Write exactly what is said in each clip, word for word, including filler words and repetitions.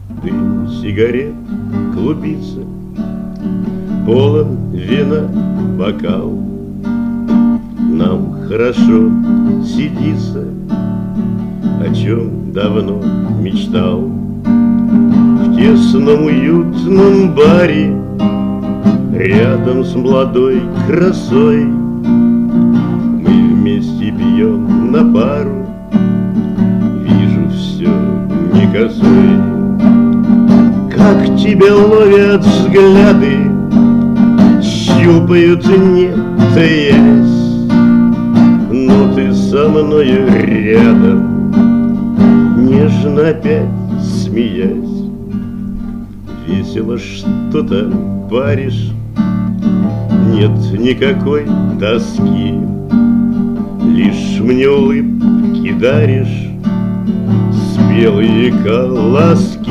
Дым сигарет клубится, полон вина бокал. Нам хорошо сидится, о чем давно мечтал. В тесном уютном баре, рядом с молодой красой, мы вместе пьем на пару. Вижу все не косой, как тебя ловят взгляды, щупают, не таясь. Но ты со мною рядом, нежно опять смеясь. Весело что-то паришь, нет никакой тоски, лишь мне улыбки даришь, спелые колоски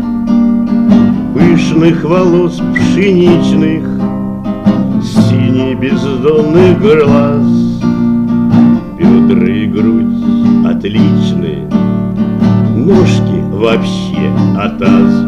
пышных волос пшеничных, синий бездонных глаз. Бедра и грудь отличные, ножки вообще атас.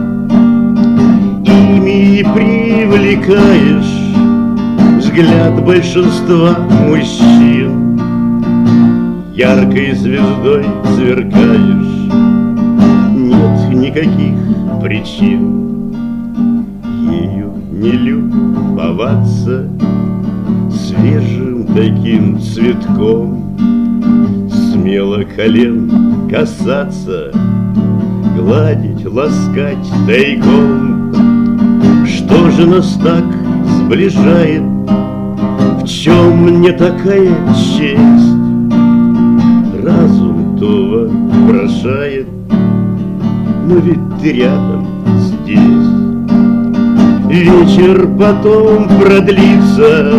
Ими привлекаешь взгляд большинства мужчин, яркой звездой сверкаешь, нет никаких причин ею не любоваться, свежим таким цветком, смело колен касаться, гладить, ласкать тайком. Что же нас так сближает, в чем мне такая честь? Разум то вопрошает, но ведь ты рядом здесь. Вечер потом продлится,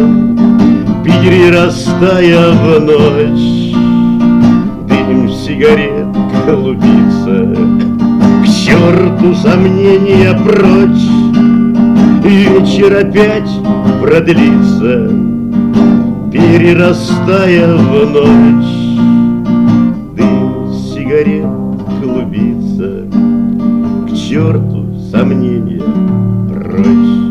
перерастая в ночь. Дым сигарет клубится, к черту сомнения прочь. Вечер опять продлится, перерастая в ночь. Дым сигарет клубится, к черту сомнения прочь.